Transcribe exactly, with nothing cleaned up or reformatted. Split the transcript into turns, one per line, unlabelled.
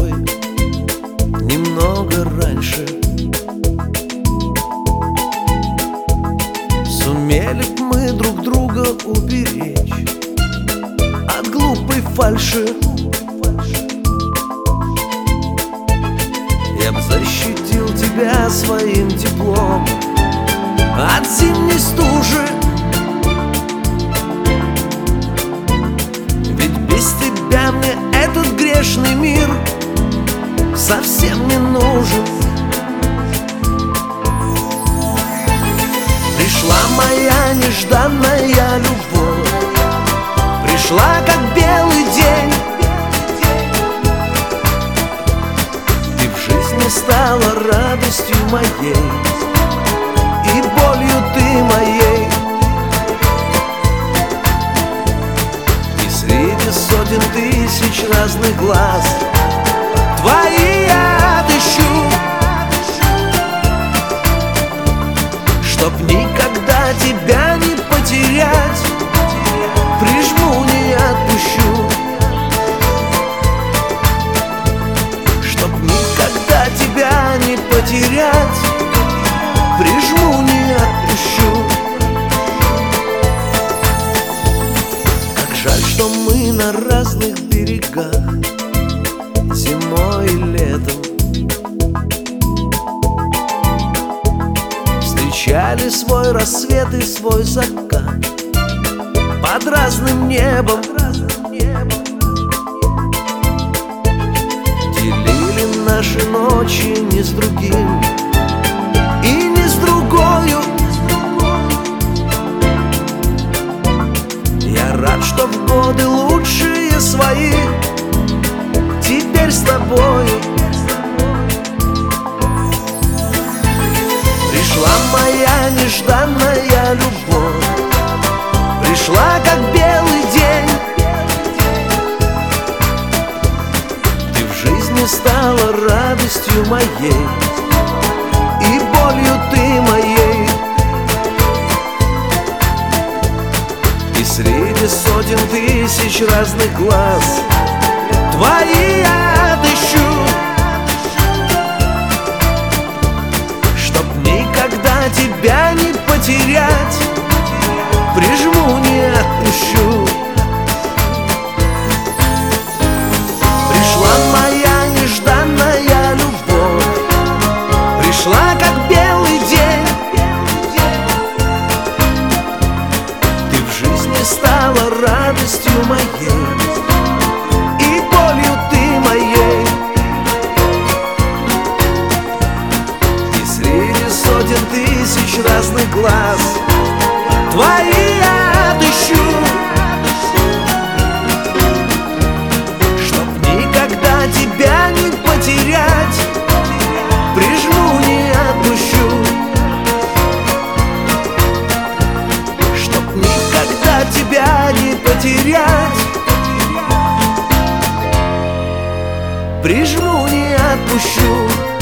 тобой немного раньше. Сумели б мы друг друга уберечь от глупой фальши. Я б защитил тебя своим теплом от зимней стужи. Ведь без тебя мне этот грешный мир совсем не нужен. Пришла моя нежданная любовь, пришла как белый день. Ты в жизни стала радостью моей и болью ты моей. И среди сотен тысяч разных глаз твои я отыщу, чтоб никогда тебя не потерять, прижму, не отпущу. Чтоб никогда тебя не потерять, прижму, не отпущу. Как жаль, что мы на разных берегах зимой и летом встречали свой рассвет и свой закат под разным небом. Делили наши ночи не с другим и не с другою. Я рад, что в годы лучшие свои теперь с тобою. Пришла моя нежданная любовь, пришла как белый день. Ты в жизни стала радостью моей и болью ты моей. И среди сотен тысяч разных глаз твои я отыщу, чтоб никогда тебя не потерять, прижму, не отпущу. Пришла моя нежданная любовь, пришла как белый день. Ты в жизни стала радостью моей и болью ты моей. И среди сотен тысяч разных глаз твои я отыщу, чтоб никогда тебя не потерять, прижму, не отпущу. Чтоб никогда тебя не потерять, прижму, не отпущу.